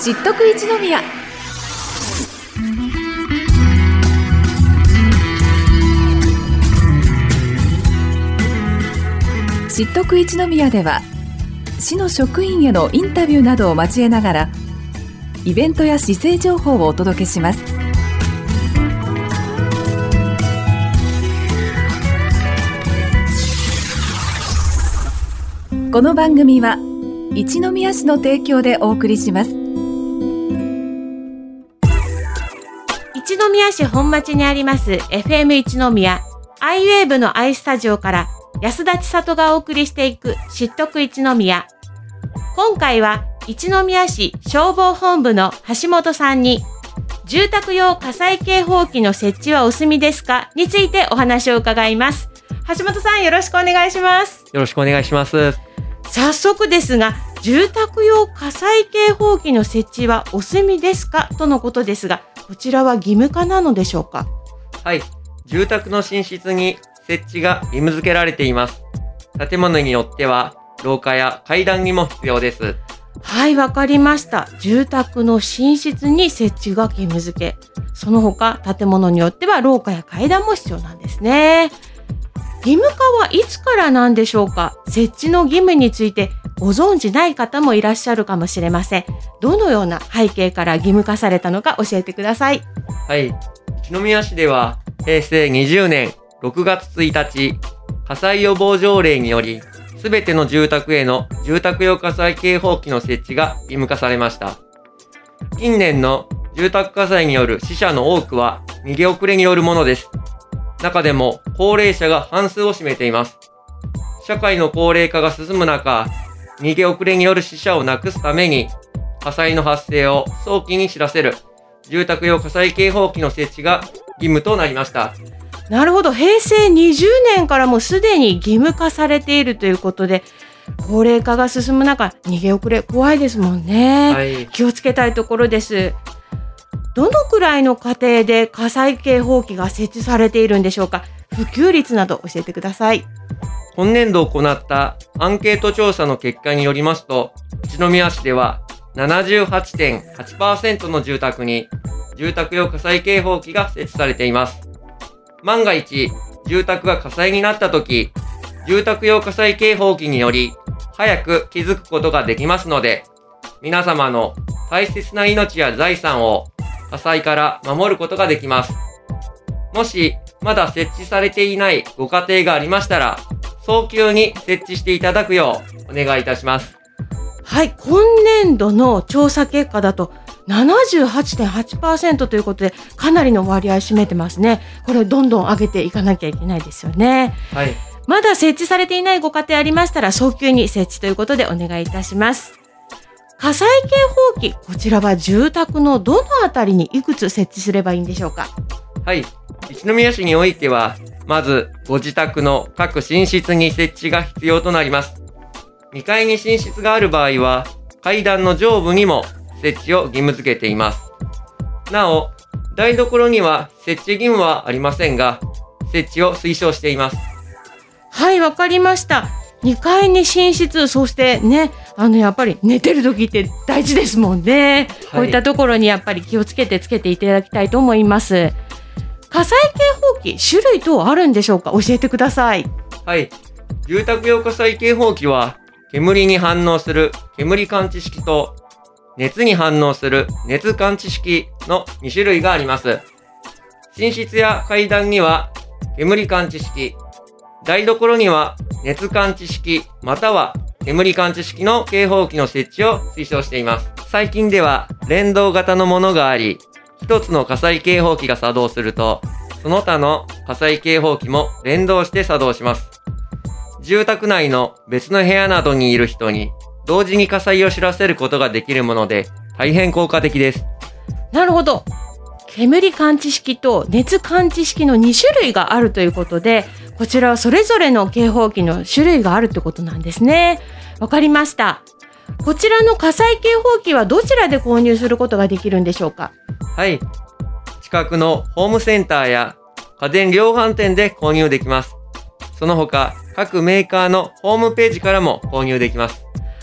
知っとく一宮。知っとく一宮では、市の職員へのインタビューなどを交えながら、イベントや市政情報をお届けします。この番組は一宮市の提供でお送りします。 一宮市本町にあります FM 一宮iWave の i スタジオから安田千里がお送りしていく知っとく一宮。今回は一宮市消防本部の橋本さんに、住宅用火災警報器の設置はお済みですかについてお話を伺います。橋本さん、よろしくお願いします。 よろしくお願いします。 早速ですが、住宅用火災警報器の設置はお済みですかとのことですが、こちらは義務化なのでしょうか？ はい、住宅の寝室に設置が義務付けられています。建物によっては廊下や階段にも必要です。 はい、わかりました。住宅の寝室に設置が義務付け、その他建物によっては廊下や階段も必要なんですね。義務化はいつからなんでしょうか？設置の義務についてご存知ない方もいらっしゃるかもしれません。どのような背景から義務化されたのか教えてください。 はい、一宮市では平成20年6月1日、火災予防条例により、すべての住宅への住宅用火災警報器の設置が義務化されました。近年の住宅火災による死者の多くは逃げ遅れによるものです。中でも高齢者が半数を占めています。社会の高齢化が進む中、逃げ遅れによる死者をなくすために、火災の発生を早期に知らせる住宅用火災警報器の設置が義務となりました。 なるほど。平成20年からもうすでに義務化されているということで、高齢化が進む中、逃げ遅れ怖いですもんね。 はい、 気をつけたいところです。どのくらいの家庭で火災警報器が設置されているんでしょうか？普及率など教えてください。 今年度行ったアンケート調査の結果によりますと、一宮市では 78.8% の住宅に住宅用火災警報器が設置されています。万が一、住宅が火災になったとき、住宅用火災警報器により早く気づくことができますので、皆様の大切な命や財産を火災から守ることができます。もし、まだ設置されていないご家庭がありましたら、早急に設置していただくようお願いいたします。 はい、今年度の調査結果だと 78.8% ということで、かなりの割合占めてますね。これどんどん上げていかなきゃいけないですよね。 はい。 まだ設置されていないご家庭ありましたら、早急に設置ということでお願いいたします。火災警報器、こちらは住宅のどのあたりにいくつ設置すればいいんでしょうか？ はい。一宮市においては、まずご自宅の各寝室に設置が必要となります。2階に寝室がある場合は、階段の上部にも設置を義務付けています。なお、台所には設置義務はありませんが、設置を推奨しています。 はい、わかりました。2階に寝室、そしてね、やっぱり寝てる時って大事ですもんね。はい、こういったところにやっぱり気をつけてつけていただきたいと思います。火災警報器、種類等あるんでしょうか？教えてください。 はい。住宅用火災警報器は、煙に反応する煙感知式と、熱に反応する熱感知式の2種類があります。寝室や階段には煙感知式、台所には熱感知式または煙感知式の警報器の設置を推奨しています。最近では連動型のものがあり、一つの火災警報器が作動すると、その他の火災警報器も連動して作動します。住宅内の別の部屋などにいる人に同時に火災を知らせることができるもので、大変効果的です。 なるほど。煙感知式と熱感知式の2種類があるということで、こちらはそれぞれの警報器の種類があるということなんですね。わかりました。こちらの火災警報器はどちらで購入することができるんでしょうか？ はい。近くのホームセンターや家電量販店で購入できます。その他、各メーカーのホームページからも購入できます。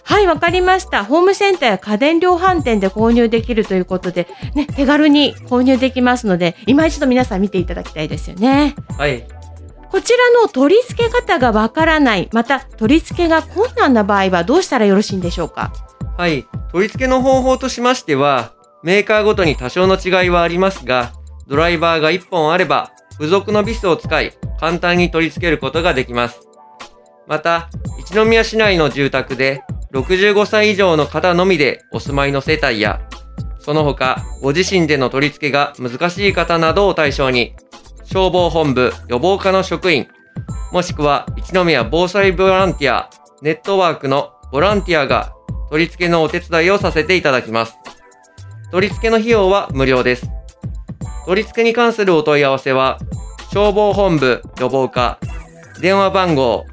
はい、わかりました。ホームセンターや家電量販店で購入できるということで、ね、手軽に購入できますので、今一度皆さん見ていただきたいですよね。 はい。 こちらの取り付け方がわからない、また取り付けが困難な場合はどうしたらよろしいんでしょうか？ はい。取り付けの方法としましては、メーカーごとに多少の違いはありますが、ドライバーが1本あれば、付属のビスを使い、簡単に取り付けることができます。また、一宮市内の住宅で、65歳以上の方のみでお住まいの世帯や、その他、ご自身での取り付けが難しい方などを対象に、消防本部予防課の職員、もしくは一宮防災ボランティアネットワークのボランティアが取り付けのお手伝いをさせていただきます。取り付けの費用は無料です。取り付けに関するお問い合わせは、消防本部予防課、電話番号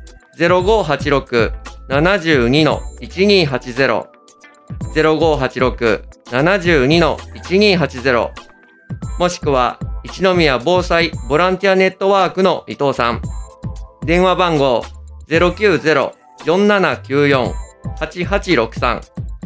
0586-72-1280 0586-72-1280 もしくは一宮防災ボランティアネットワークの伊藤さん、電話番号 090-4794-8863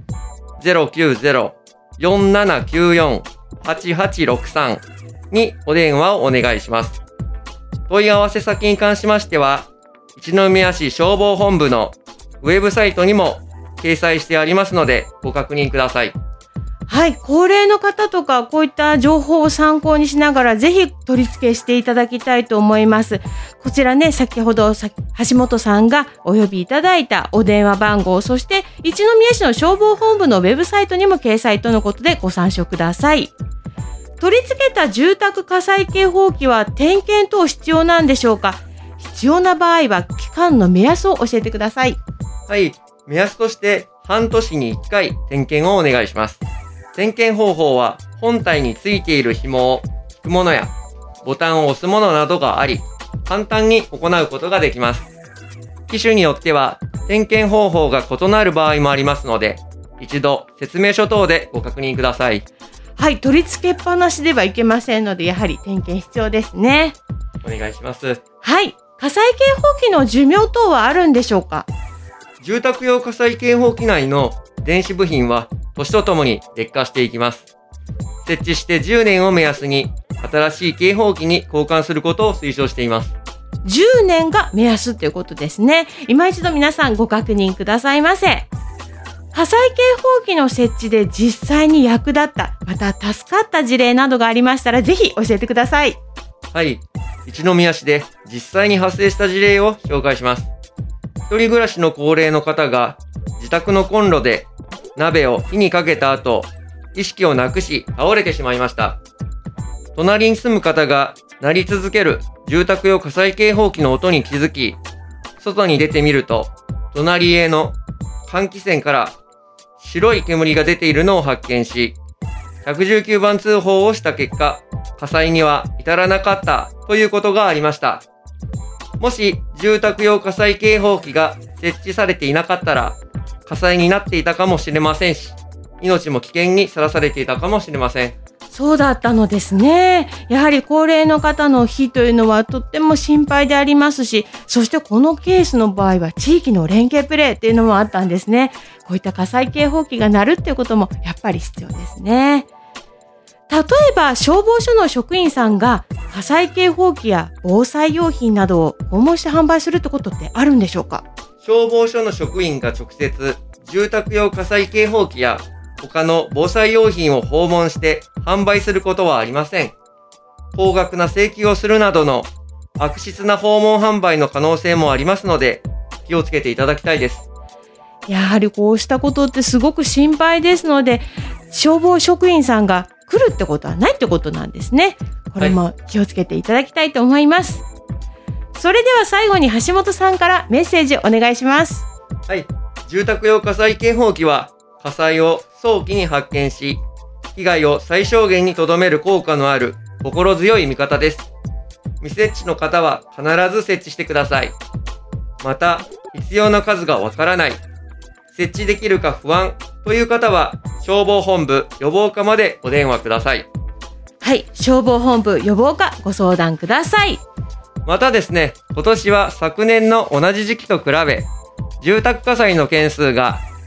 090-4794-8863にお電話をお願いします。問い合わせ先に関しましては、一宮市消防本部のウェブサイトにも掲載してありますのでご確認ください。 はい、高齢の方とかこういった情報を参考にしながらぜひ取り付けしていただきたいと思います。こちらね、先ほど橋本さんがお呼びいただいたお電話番号、そして一宮市の消防本部のウェブサイトにも掲載とのことでご参照ください。取り付けた住宅火災警報器は点検等必要なんでしょうか？必要な場合は期間の目安を教えてください。 はい、目安として半年に1回点検をお願いします。点検方法は本体についている紐を引くものやボタンを押すものなどがあり、簡単に行うことができます。機種によっては点検方法が異なる場合もありますので、一度説明書等でご確認ください。 はい、取り付けっぱなしではいけませんので、やはり点検必要ですね。 お願いします。 はい、火災警報器の寿命等はあるんでしょうか？ 住宅用火災警報器内の電子部品は年とともに劣化していきます。設置して10年を目安に新しい警報器に交換することを推奨しています。 10年が目安ということですね。今一度皆さんご確認くださいませ。火災警報器の設置で実際に役立った、また助かった事例などがありましたらぜひ教えてください。 はい、一宮市で実際に発生した事例を紹介します。一人暮らしの高齢の方が自宅のコンロで鍋を火にかけた後、意識をなくし倒れてしまいました。隣に住む方が鳴り続ける住宅用火災警報器の音に気づき、外に出てみると、隣家の換気扇から白い煙が出ているのを発見し、119番通報をした結果、火災には至らなかったということがありました。もし住宅用火災警報器が設置されていなかったら、火災になっていたかもしれませんし、命も危険にさらされていたかもしれません。 そうだったのですね。やはり高齢の方の火というのはとっても心配でありますし、そしてこのケースの場合は地域の連携プレーっていうのもあったんですね。こういった火災警報器が鳴るっていうこともやっぱり必要ですね。例えば消防署の職員さんが火災警報器や防災用品などを訪問して販売するってことってあるんでしょうか？ 消防署の職員が直接住宅用火災警報器や他の防災用品を訪問して販売することはありません。高額な請求をするなどの悪質な訪問販売の可能性もありますので、気をつけていただきたいです。 やはりこうしたことってすごく心配ですので、消防職員さんが来るってことはないってことなんですね。これも気をつけていただきたいと思います。それでは最後に橋本さんからメッセージお願いします。 はい。住宅用火災警報器は火災を早期に発見し、被害を最小限に留める効果のある心強い味方です。未設置の方は必ず設置してください。また、必要な数がわからない、設置できるか不安という方は消防本部予防課までお電話ください。 はい、消防本部予防課ご相談ください。 またですね、今年は昨年の同じ時期と比べ、住宅火災の件数が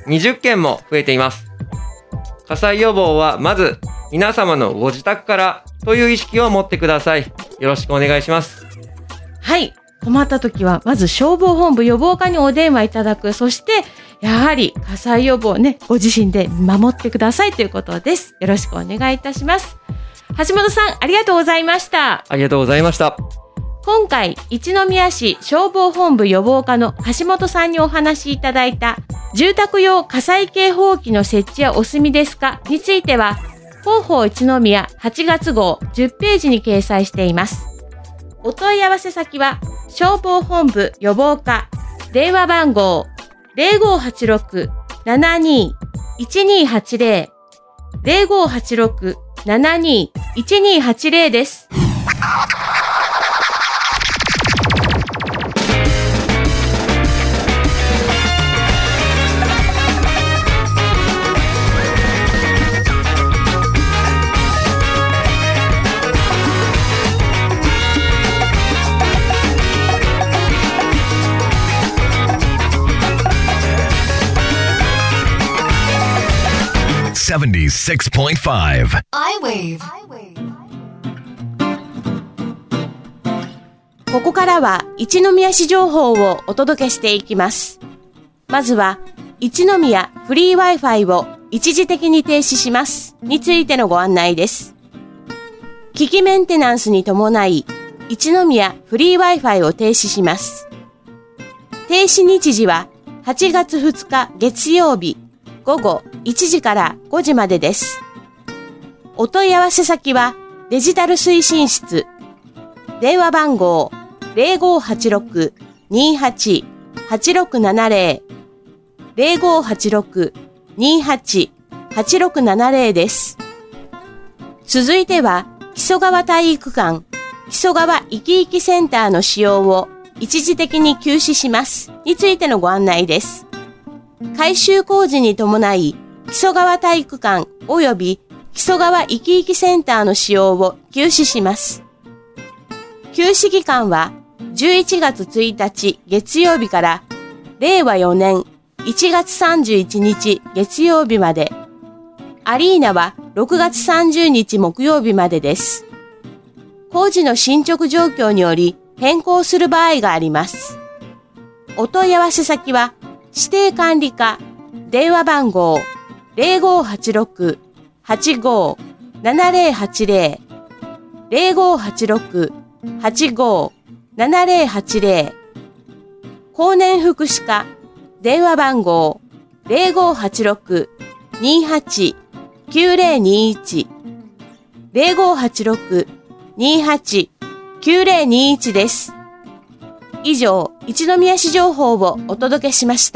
20件も増えています。火災予防はまず皆様のご自宅からという意識を持ってください。よろしくお願いします。 はい。困った時はまず消防本部予防課にお電話いただく。そしてやはり火災予防ね、ご自身で守ってくださいということです。よろしくお願いいたします。橋本さん、ありがとうございました。 ありがとうございました。 今回、一宮市消防本部予防課の橋本さんにお話しいただいた住宅用火災警報器の設置はお済みですかについては、広報一宮8月号10ページに掲載しています。お問い合わせ先は消防本部予防課、電話番号 0586-72-1280 0586-72-1280 です。 76.5 I-Wave。 ここからは一宮市情報をお届けしていきます。まずは一宮フリー Wi-Fi を一時的に停止しますについてのご案内です。機器メンテナンスに伴い一宮フリー Wi-Fi を停止します。停止日時は8月2日月曜日午後1時から5時までです。お問い合わせ先はデジタル推進室。電話番号 0586-28-8670 0586-28-8670 です。続いては木曽川体育館木曽川いきいきセンターの使用を一時的に休止しますについてのご案内です。改修工事に伴い木曽川体育館及び木曽川いきいきセンターの使用を休止します。休止期間は11月1日月曜日から令和4年1月31日月曜日まで、アリーナは6月30日木曜日までです。工事の進捗状況により変更する場合があります。お問い合わせ先は指定管理課、電話番号 0586-85-7080 0586-85-7080 後年福祉課、電話番号 0586-28-9021 0586-28-9021 です。以上、一宮市情報をお届けしました。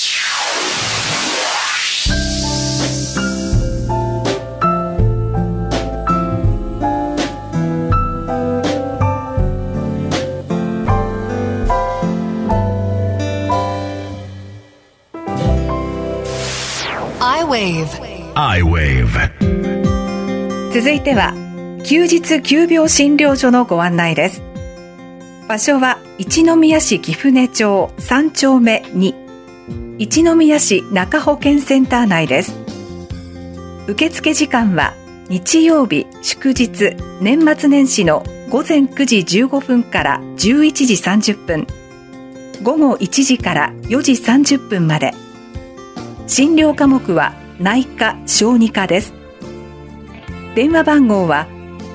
I-Wave。 続いては休日急病診療所のご案内です。場所は一宮市貴船町3丁目2、一宮市中保健センター内です。受付時間は日曜日祝日年末年始の午前9時15分から11時30分、午後1時から4時30分まで。診療科目は内科小児科です。電話番号は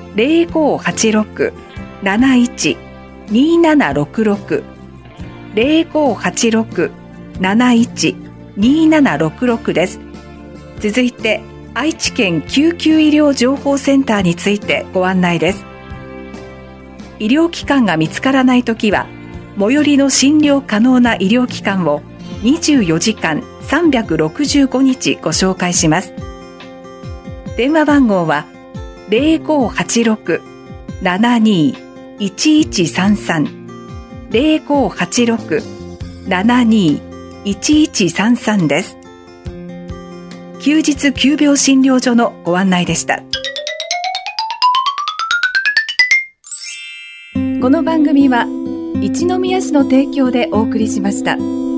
0586-71-2766 0586-71-2766 です。続いて愛知県救急医療情報センターについてご案内です。医療機関が見つからないときは最寄りの診療可能な医療機関を24時間365日ご紹介します。電話番号は 0586-72-1133 0586-72-1133 です。休日急病診療所のご案内でした。この番組は一宮市の提供でお送りしました。